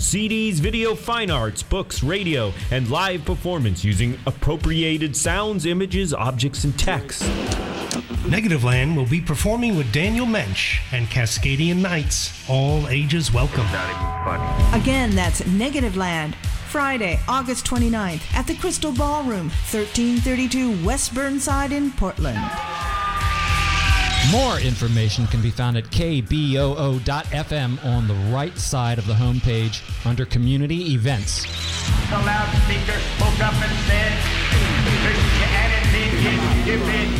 CDs, video, fine arts, books, radio, and live performance using appropriated sounds, images, objects, and text. Negativland will be performing with Daniel Mensch and Cascadian Knights. All ages welcome. Again, that's Negativland. Friday, August 29th at the Crystal Ballroom, 1332 West Burnside in Portland. More information can be found at kboo.fm on the right side of the homepage under Community Events. The loudspeaker spoke up and said, Christianity is giving.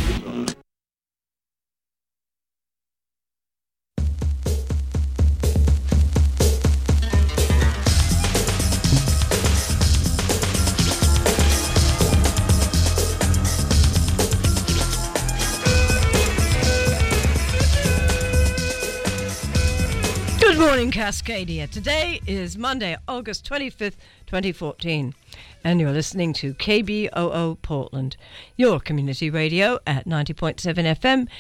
Good morning, Cascadia. Today is Monday, August 25th, 2014, and you're listening to KBOO Portland, your community radio at 90.7 FM,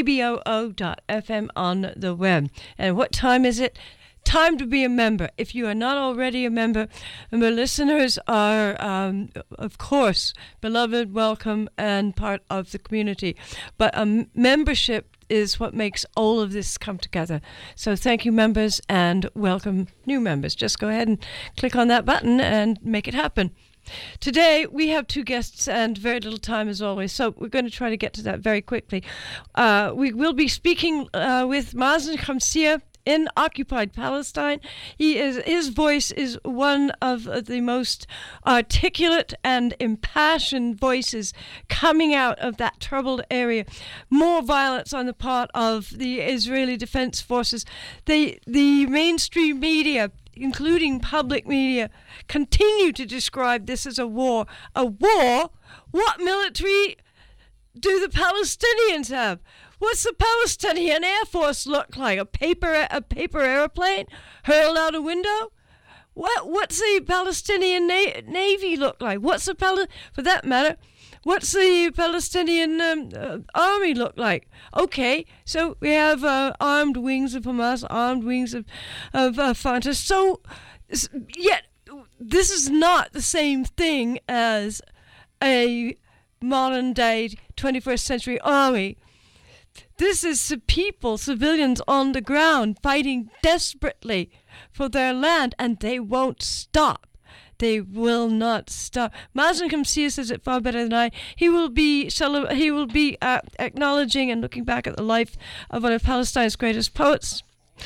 kboo.fm on the web. And what time is it? Time to be a member. If you are not already a member, the listeners are, of course, beloved, welcome, and part of the community. But a membership is what makes all of this come together. So thank you, members, and welcome new members. Just go ahead and click on that button and make it happen. Today, we have two guests and very little time as always, so we're going to try to get to that very quickly. We will be speaking with Mazen Khamsia in occupied Palestine. His voice is one of the most articulate and impassioned voices coming out of that troubled area. More violence on the part of the Israeli Defense Forces. The mainstream media, including public media, continue to describe this as a war. A war? What military do the Palestinians have? What's the Palestinian Air Force look like? A paper airplane hurled out a window? What's the Palestinian Navy look like? For that matter, what's the Palestinian army look like? Okay, so we have armed wings of Hamas, armed wings of Fatah. So, yet this is not the same thing as a modern-day 21st century army. This is people, civilians on the ground, fighting desperately for their land, and they won't stop. They will not stop. Mazen Khamsia says it far better than I. He will be acknowledging and looking back at the life of one of Palestine's greatest poets,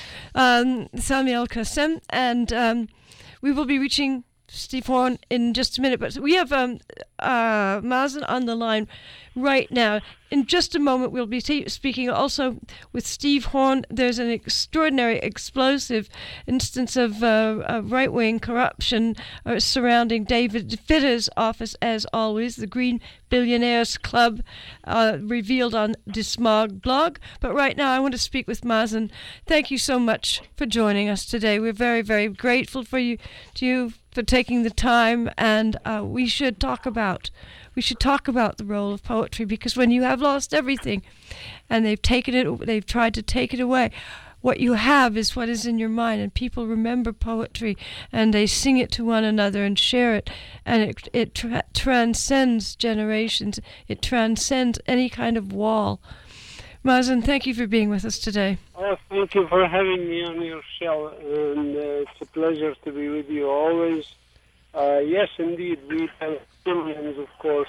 Sami al-Qassem, and we will be reaching Steve Horn in just a minute, but we have Mazen on the line right now. In just a moment, we'll be speaking also with Steve Horn. There's an extraordinary, explosive instance of right-wing corruption surrounding David Fitter's office, as always. The Green Billionaires Club revealed on Dismog blog. But right now, I want to speak with Mazen. Thank you so much for joining us today. We're very, very grateful to you for taking the time, and we should talk about the role of poetry, because when you have lost everything and they've tried to take it away, what you have is what is in your mind, and people remember poetry and they sing it to one another and share it, and it transcends generations. It transcends any kind of wall. Mazen, thank you for being with us today. Thank you for having me on your show, and it's a pleasure to be with you always. Yes, indeed, we Palestinians, of course,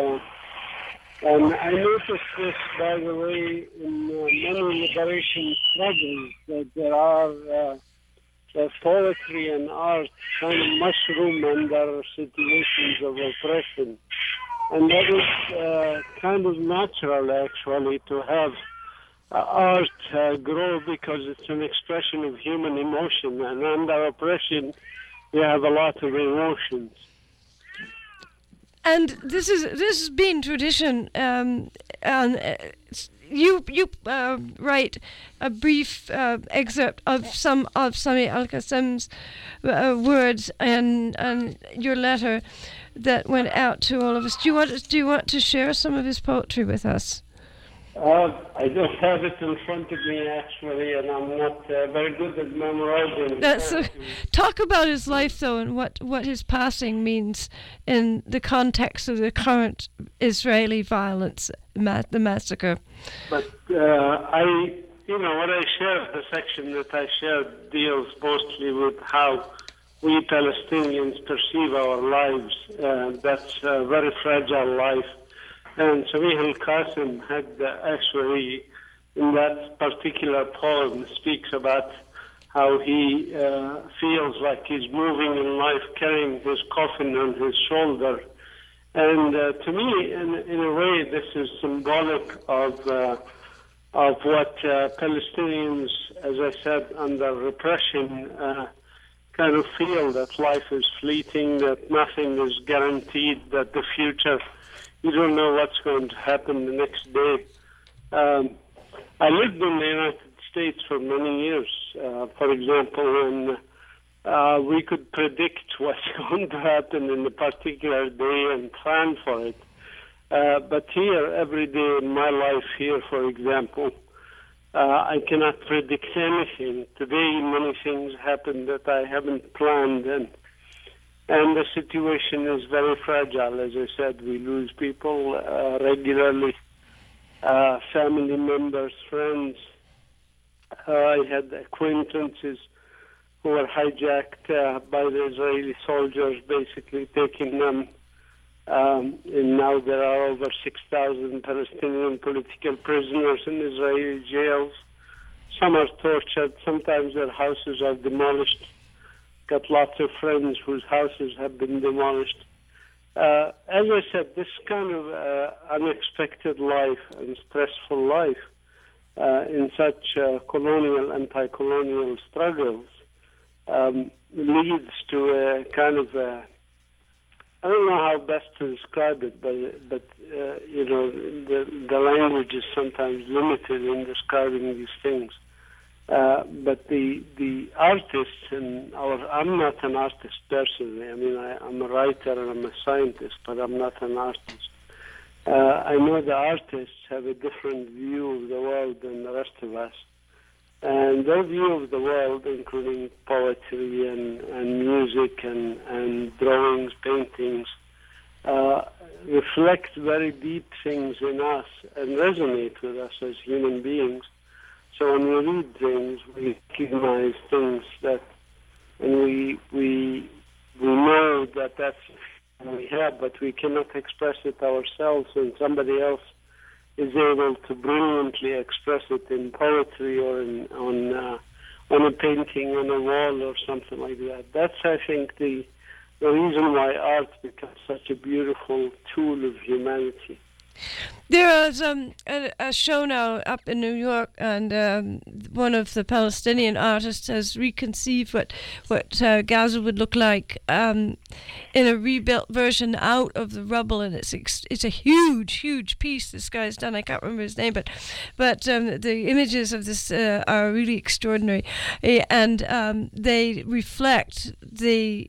and I noticed this, by the way, in many liberation struggles, that there are poetry and art kind of mushroom under situations of oppression. And that is kind of natural, actually, to have art grow, because it's an expression of human emotion, and under oppression, we have a lot of emotions. And this has been tradition. You write a brief excerpt of some of Sami al-Qassem's words and your letter that went out to all of us. Do you want to share some of his poetry with us? I don't have it in front of me, actually, and I'm not very good at memorizing. Talk about his life, though, and what his passing means in the context of the current Israeli violence, the massacre. But what I shared, the section that I shared, deals mostly with how we Palestinians perceive our lives. That's a very fragile life. And Samih al-Qasim had actually, in that particular poem, speaks about how he feels like he's moving in life, carrying his coffin on his shoulder. And to me, in a way, this is symbolic of what Palestinians, as I said, under repression, kind of feel, that life is fleeting, that nothing is guaranteed, that the future, you don't know what's going to happen the next day. I lived in the United States for many years. For example, when we could predict what's going to happen in a particular day and plan for it. But here, every day in my life here, for example, I cannot predict anything. Today, many things happen that I haven't planned, and the situation is very fragile. As I said, we lose people regularly, family members, friends. I had acquaintances who were hijacked by the Israeli soldiers, basically taking them. And now there are over 6,000 Palestinian political prisoners in Israeli jails. Some are tortured. Sometimes their houses are demolished. Got lots of friends whose houses have been demolished. As I said, this kind of unexpected life and stressful life in such colonial, anti-colonial struggles leads to a kind of I don't know how best to describe it, but the language is sometimes limited in describing these things. But the artists I'm not an artist personally. I mean, I'm a writer and I'm a scientist, but I'm not an artist. I know the artists have a different view of the world than the rest of us. And their view of the world, including poetry and music and drawings, paintings, reflect very deep things in us and resonate with us as human beings. So when we read things, we recognize things and we know that that's what we have, but we cannot express it ourselves, and somebody else is able to brilliantly express it in poetry or on a painting on a wall or something like that. That's, I think, the reason why art becomes such a beautiful tool of humanity. There is a show now up in New York, and one of the Palestinian artists has reconceived what Gaza would look like in a rebuilt version out of the rubble, and it's a huge piece this guy's done. I can't remember his name, but the images of this are really extraordinary, and they reflect the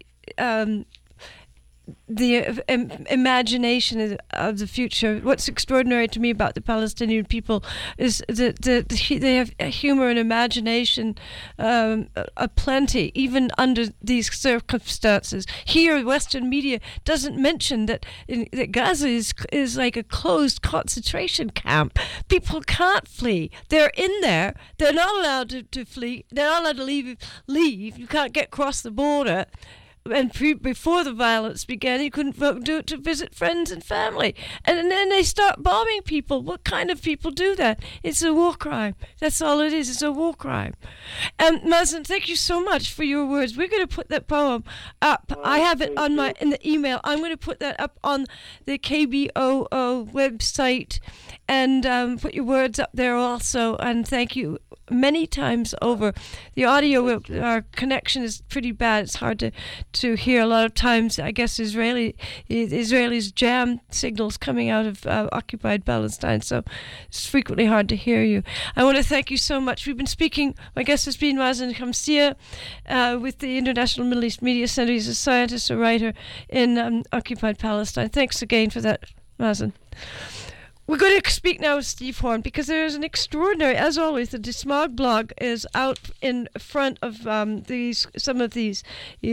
imagination of the future. What's extraordinary to me about the Palestinian people is that they have humor and imagination aplenty, even under these circumstances. Here, Western media doesn't mention that Gaza is like a closed concentration camp. People can't flee. They're in there. They're not allowed to flee. They're not allowed to leave. You can't get across the border. And before the violence began, you couldn't do it to visit friends and family. And then they start bombing people. What kind of people do that? It's a war crime. That's all it is. It's a war crime. Mazen, thank you so much for your words. We're going to put that poem up. I have it in the email. I'm going to put that up on the KBOO website and put your words up there also. And thank you many times over. The audio, our connection is pretty bad. It's hard to hear a lot of times. I guess Israelis jam signals coming out of occupied Palestine, so it's frequently hard to hear you. I want to thank you so much. We've been speaking, my guest has been Mazen Khamsia with the International Middle East Media Center. He's a scientist, a writer in occupied Palestine. Thanks again for that, Mazen. We're going to speak now with Steve Horn because there is an extraordinary, as always, the DeSmog blog is out in front of some of these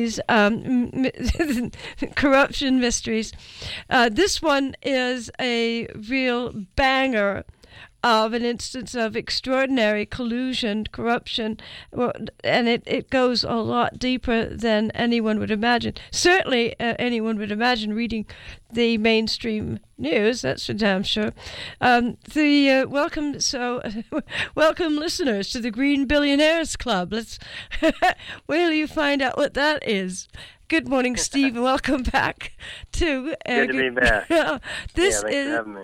corruption mysteries. This one is a real banger of an instance of extraordinary collusion, corruption, and it goes a lot deeper than anyone would imagine. Certainly anyone would imagine reading the mainstream news, that's for damn sure. Welcome listeners to the Green Billionaires Club. Will you find out what that is? Good morning, Steve, and welcome back to... Good to be back. This thanks for having me.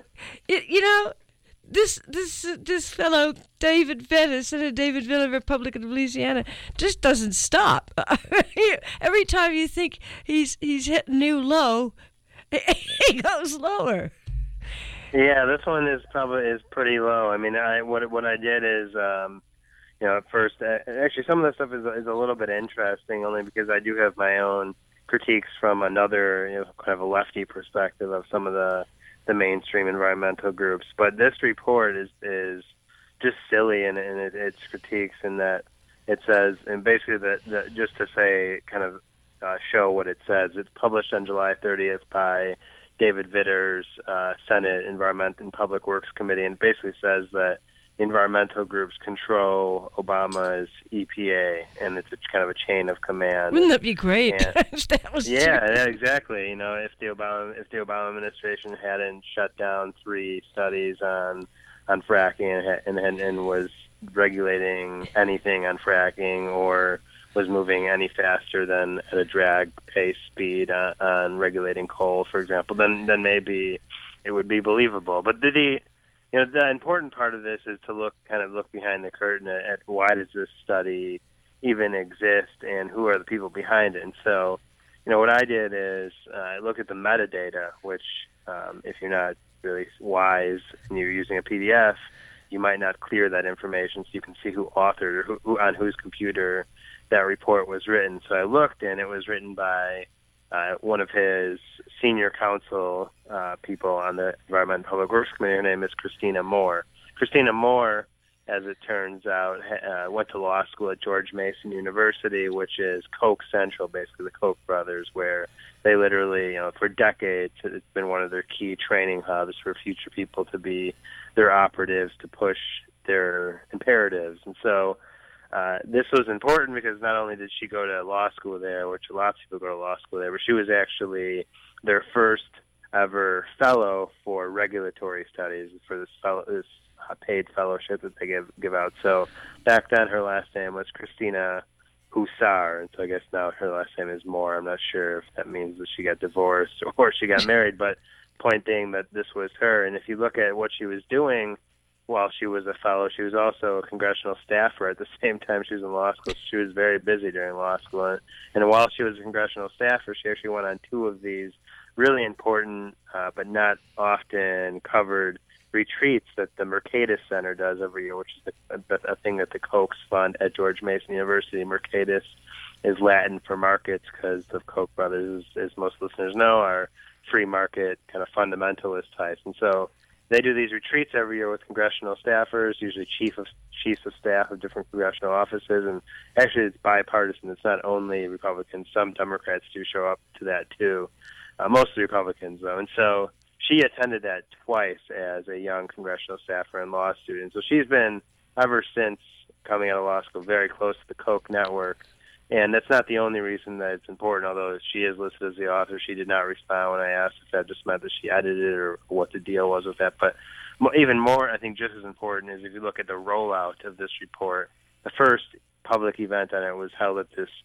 This fellow David Villa, Senator David Villa, Republican of Louisiana, just doesn't stop. Every time you think he's hit a new low, he goes lower. Yeah, this one is pretty low. I mean, what I did is, at first, actually, some of the stuff is a little bit interesting, only because I do have my own critiques from another, kind of a lefty perspective of some of the mainstream environmental groups. But this report is just silly in its critiques, in that it says, and basically that just to say, kind of show what it says, it's published on July 30th by David Vitter's Senate Environment and Public Works Committee, and it basically says that environmental groups control Obama's EPA, and it's kind of a chain of command. Wouldn't that be great? Yeah, exactly. If the Obama administration hadn't shut down 3 studies on fracking and was regulating anything on fracking, or was moving any faster than at a drag pace speed on regulating coal, for example, then maybe it would be believable. But the important part of this is to look behind the curtain at why does this study even exist and who are the people behind it. And so, what I did is I looked at the metadata, which if you're not really wise and you're using a PDF, you might not clear that information so you can see who authored or who on whose computer that report was written. So I looked, and it was written by one of his senior council people on the Environment and Public Works Committee. Her name is Christina Moore. Christina Moore, as it turns out, went to law school at George Mason University, which is Koch Central, basically the Koch brothers, where they literally, for decades, it's been one of their key training hubs for future people to be their operatives to push their imperatives. And so this was important because not only did she go to law school there, which lots of people go to law school there, but she was actually their first ever fellow for regulatory studies for this paid fellowship that they give out. So back then her last name was Christina Hussar, and so I guess now her last name is Moore. I'm not sure if that means that she got divorced or she got married, but point being that this was her. And if you look at what she was doing while she was a fellow, she was also a congressional staffer at the same time she was in law school. She was very busy during law school. And while she was a congressional staffer, she actually went on 2 of these really important but not often covered retreats that the Mercatus Center does every year, which is a thing that the Kochs fund at George Mason University. Mercatus is Latin for markets because the Koch brothers, as most listeners know, are free market kind of fundamentalist types. And so they do these retreats every year with congressional staffers, usually chiefs of staff of different congressional offices. And actually, it's bipartisan. It's not only Republicans. Some Democrats do show up to that, too. Mostly Republicans, though. And so she attended that twice as a young congressional staffer and law student. So she's been, ever since coming out of law school, very close to the Koch network. And that's not the only reason that it's important, although she is listed as the author. She did not respond when I asked if that just meant that she edited it or what the deal was with that. But even more, I think just as important, is if you look at the rollout of this report. The first public event on it was held at this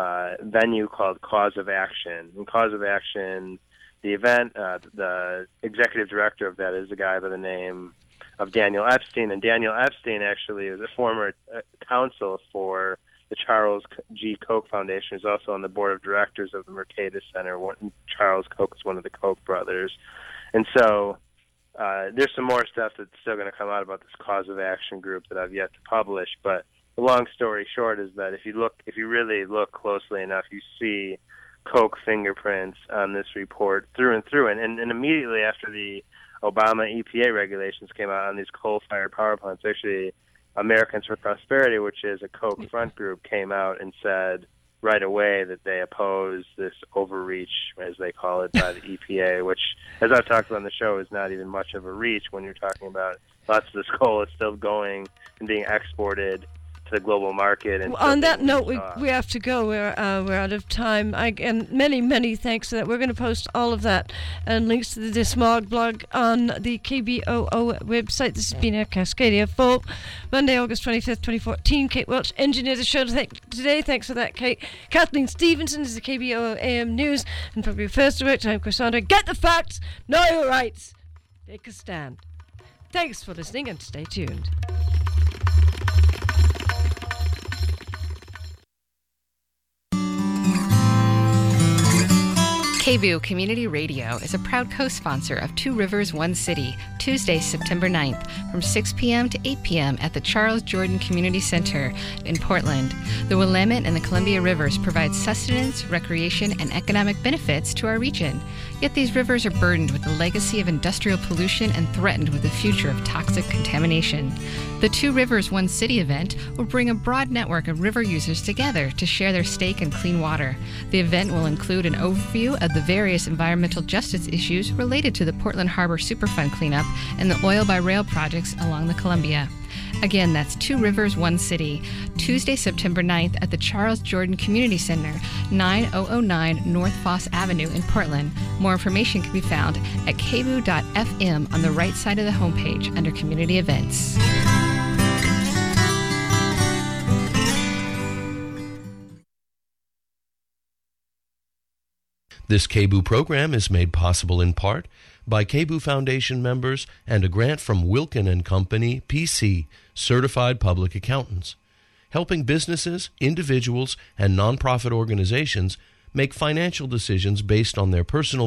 venue called Cause of Action. And Cause of Action, the event, the executive director of that is a guy by the name of Daniel Epstein. And Daniel Epstein actually is a former counsel for the Charles G. Koch Foundation. Is also on the board of directors of the Mercatus Center. Charles Koch is one of the Koch brothers. And so there's some more stuff that's still going to come out about this Cause of Action group that I've yet to publish. But the long story short is that if you really look closely enough, you see Koch fingerprints on this report through and through. And immediately after the Obama EPA regulations came out on these coal-fired power plants, actually Americans for Prosperity, which is a Koch front group, came out and said right away that they oppose this overreach, as they call it, by the EPA, which, as I've talked about on the show, is not even much of a reach when you're talking about lots of this coal is still going and being exported to the global market. And on that note, we have to go. We're out of time. And many thanks for that. We're going to post all of that and links to the Smog blog on the KBOO website. This has been a Cascadia Full Monday, August 25th, 2014. Kate Welch engineered the show today. Thanks for that, Kate. Kathleen Stevenson is the KBOO AM News and Public Affairs Director. I'm Cassandra. Get the facts, know your rights, take a stand. Thanks for listening and stay tuned. KBOO Community Radio is a proud co-sponsor of Two Rivers, One City, Tuesday, September 9th, from 6 p.m. to 8 p.m. at the Charles Jordan Community Center in Portland. The Willamette and the Columbia Rivers provide sustenance, recreation, and economic benefits to our region. Yet these rivers are burdened with the legacy of industrial pollution and threatened with the future of toxic contamination. The Two Rivers, One City event will bring a broad network of river users together to share their stake in clean water. The event will include an overview of the various environmental justice issues related to the Portland Harbor Superfund cleanup and the oil by rail projects along the Columbia. Again, that's Two Rivers, One City, Tuesday, September 9th at the Charles Jordan Community Center, 9009 North Foss Avenue in Portland. More information can be found at kboo.fm on the right side of the homepage under Community Events. This KBOO program is made possible in part by KBOO Foundation members and a grant from Wilkin & Company, PC, Certified Public Accountants, helping businesses, individuals, and nonprofit organizations make financial decisions based on their personal